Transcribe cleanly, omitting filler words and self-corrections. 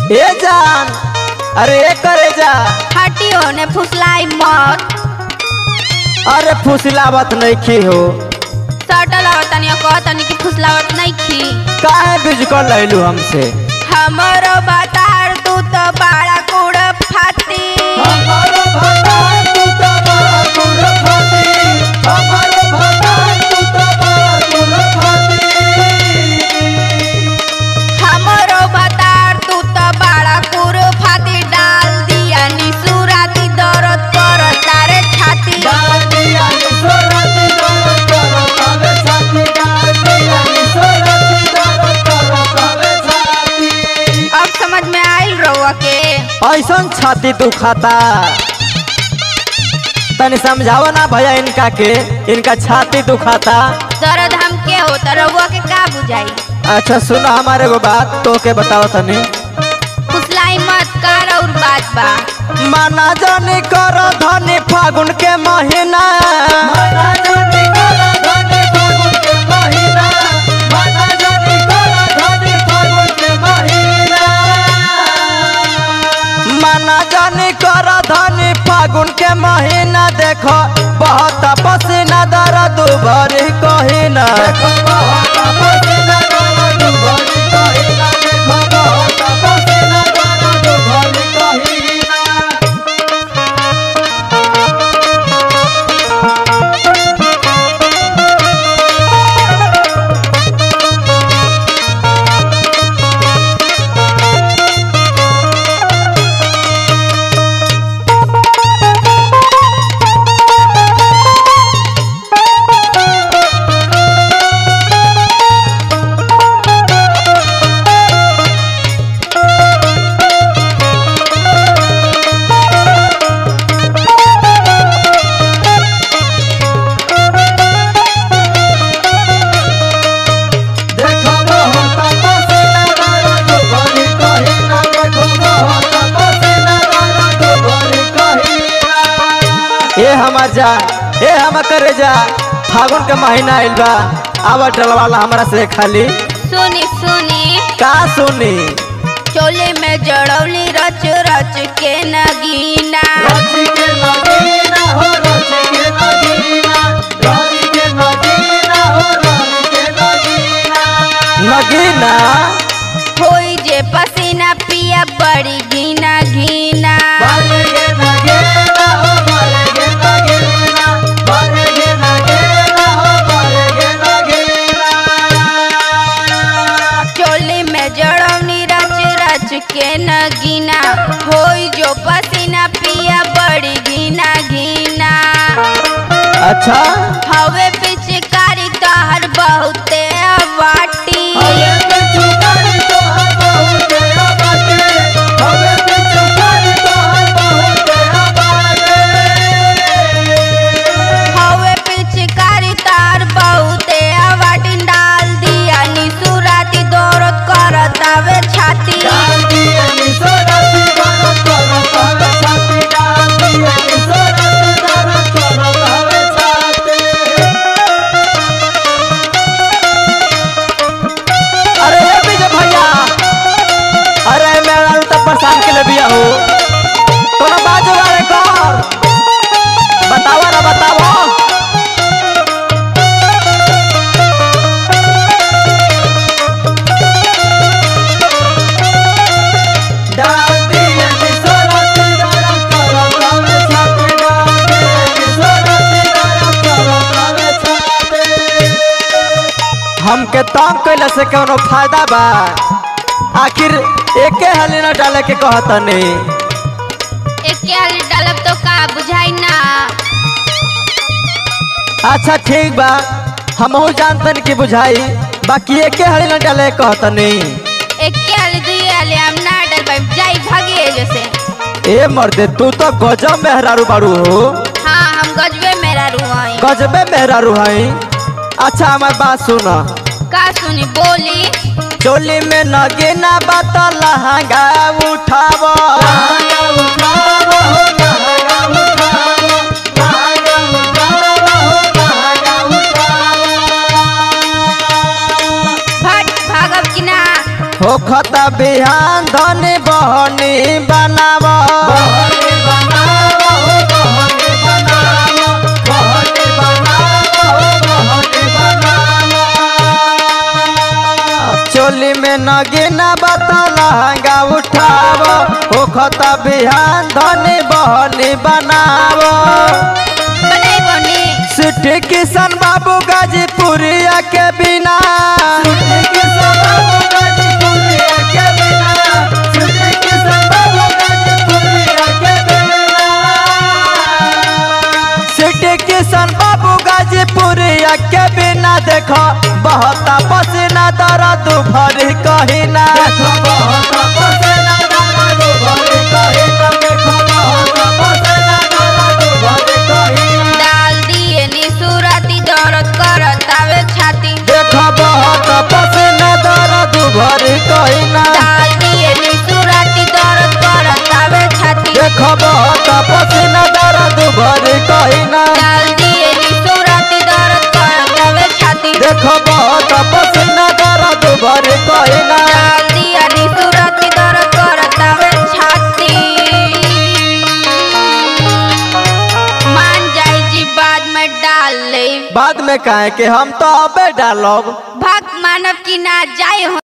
ए जान, अरे करे जा। हटियो ने फुसलाई मत। अरे फुसलावत नहीं खी हो। सटल आवतनी कहतनी कि फुसलावत नहीं खी। काहे बिजकल लैलू हमसे? हमरो बतार तू तो बड़ा कुड़ फाती। हमारो भतार तू तो बड़ा कुड़ फाती। हमारो भतार तू तो बड़ा कुड़ फाती। हमरो बतार तू तो बड़ा कुड़ फाती। डाल दिया निसुराती दर्द कर तारे छाती। डाल दिया निसुराती दर्द कर तारे छाती। डाल दिया निसुराती दर्द कर तारे छाती। अब समझ में आइल रउआ के? ऐसन छाती दुखाता, तनी समझाओ ना भैया इनका के, इनका छाती दुखाता। दर्द हमके होता रउआ के का बुझाई? अच्छा सुनो हमारे को बात तो के बताओ तनी। फुसलाई मत कर और बात बा। माना जानी कर धनी फागुन के महीना। माना जानी कर धनी फागुन के महीना। माना जानी कर धनी फागुन के महीना। माना जानी कर धनी फागुन के महीना। देखो बहुत पसीना दर्द भरी कहीना। देखो बहुत पसीना दर्द भरी कहीना। देखो बहुत पसीना दर्द भरी कहीना। ए हमार जा, ए हम करे जा। फागुन के महीना आइल बा, आवा डलवाला हमरा से खाली। सुनी सुनी का सुनी? चोले में जड़ौली रच रच के नगीना। रच के नगीना हो, रच के नगीना। रच के नगीना हो, रच के नगीना। नगीना होई जे पसीना पिया बड़ी गीना गीना। बाले के नगीना हो, बाले के नगीना। बाले के नगीना हो, बाले के नगीना। चोली में जड़ौनी रच रच के नगीना। होई जो पसीना पिया बड़ी गीना गीना। अच्छा हवे पिचकारी तहर बहुते वाटी। हवे पिचकारी तोहर बहुते बाटे। हवे पिचकारी तोहर बहुते बाटे। हवे पिचकारी तार बहुते वाटी। डाल दिया निसुराती दौरत करत आवे छाती। डाल दिया निसुराती दर्द करत आवे छाती। डाल दिया निसुराती दर्द करत आवे छाती। अरे हे विजय भैया, अरे मेरा तो परेशान के लिए भी हो। तोरा बाजू वाले कर बतावा ना, बतावा। डाल दिया निसुराती दर्द करत आवे छाती। डाल दिया निसुराती दर्द करत आवे छाती। हमके तंग कैला से कोनो फायदा बा? आखिर एके हाली न डाले के कहतनी। एके हाली डालब तो का बुझाई ना। अच्छा ठीक बा, हमहू जानतन की बुझाई, बाकी एके हाली न डाले के कहतनी। एके हाली दुई हाली हम ना डलबाई। जाई भागिए जैसे। ए मर्दे तू तो गजब मेहरारू बारू हो। हाँ हम गजबे मेरा रुआई। गजबे मेहरारू हई। अच्छा हमार बात सुन। का सुनी बोली? चोली में नगीना बात लहंगा उठावो। लहंगा उठावो हो, लहंगा उठावो। लहंगा उठावो हो, लहंगा उठावो। भट भागब कि ना? होखता बिहान धनी बहनी बनाव बहनी बनावा हो बहनी बनावा बहनी बनावा हो बहनी बनावा चोली में नगीना बता लहंगा उठाव होखता बिहान धनी बहनी बनाव बनाई बनी सिटी किशन बाबू गाजीपुरिया के बिना छुट्टी के सबब गाजीपुरिया के बिना छुट्टी के सबब गाजीपुरिया के बिना सिटी किशन बाबू गाजीपुरिया के बिना देखो बहुत पसीना दर्द भरी कहिना देखो बहुत पसीना दर्द भरी कहिना देखो बहुत पसीना दर्द भरी कहिना डाल दिए निसुराती दर्द करतावे छाती देखो बहुत पसीना दर्द भरी कहिना डाल दिए निसुराती दर्द करतावे छाती देखो बहुत पसीना दर्द भरी कहिना डाल दिए निसुराती दर्द करतावे छाती देखो बहुत पसीना दर्द भरी कहिना डाल दिया निसुराती दर्द करतावे छाती मान जाई जी बाद में डाल ले बाद में कहे कि हम तो अबे डालब भक्त मानव की ना जाए हो